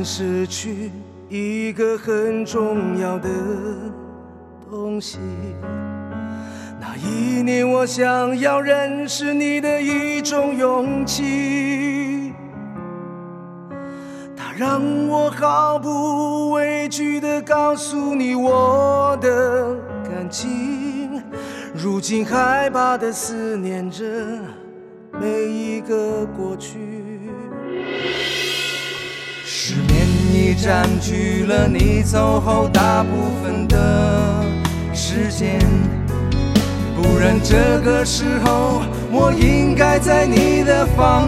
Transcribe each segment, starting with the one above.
失去一个很重要的东西。那一年我想要认识你的一种勇气，它让我毫不畏惧地告诉你我的感情，如今害怕地思念着每一个过去。失眠已占据了你走后大部分的时间，不然这个时候我应该在你的房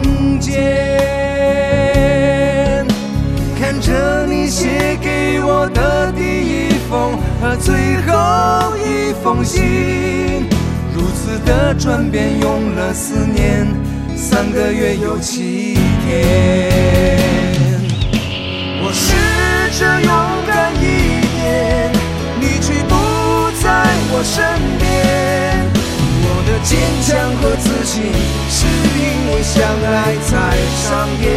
间，看着你写给我的第一封和最后一封信，如此的转变用了4年3个月又7天。我试着勇敢一点，你却不在我身边。我的坚强和自信是因为相爱才上演。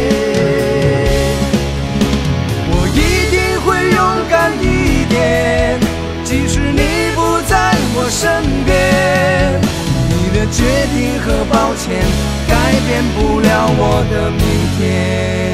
我一定会勇敢一点，即使你不在我身边。你的决定和抱歉改变不了我的明天。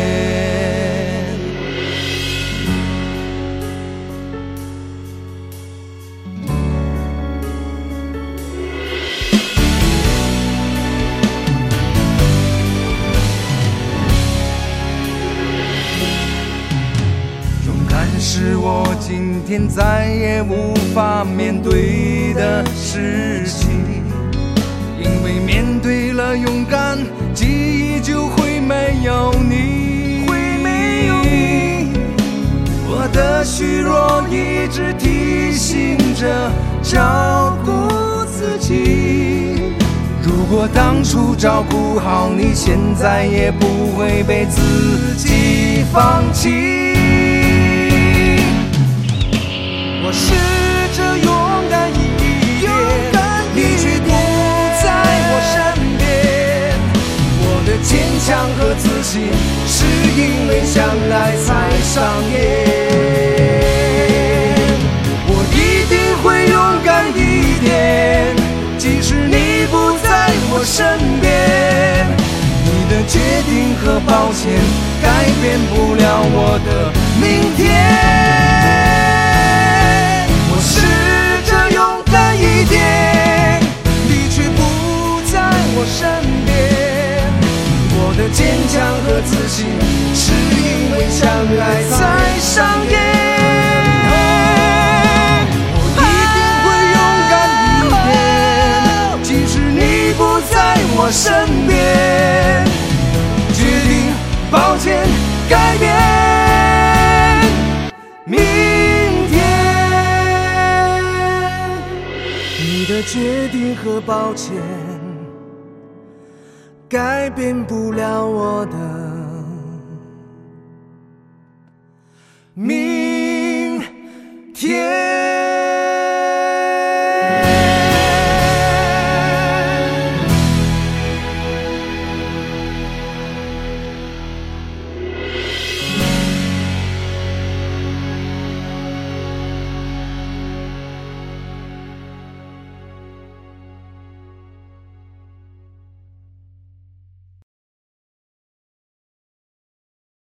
是我今天再也无法面对的事情，因为面对了勇敢，记忆就会没有你，我的虚弱一直提醒着照顾自己，如果当初照顾好你，现在也不会被自己放弃。我试着勇敢一点，你却不在我身边。我的坚强和自信是因为相爱才上演。我一定会勇敢一点，即使你不在我身边。你的决定和抱歉改变不了我的明天。试着勇敢一点，你却不在我身边。我的坚强和自信是因为相爱才上演。我一定会勇敢一点，即使你不在我身边。决定，抱歉，改变明天。你的决定和抱歉改变不了我的明天。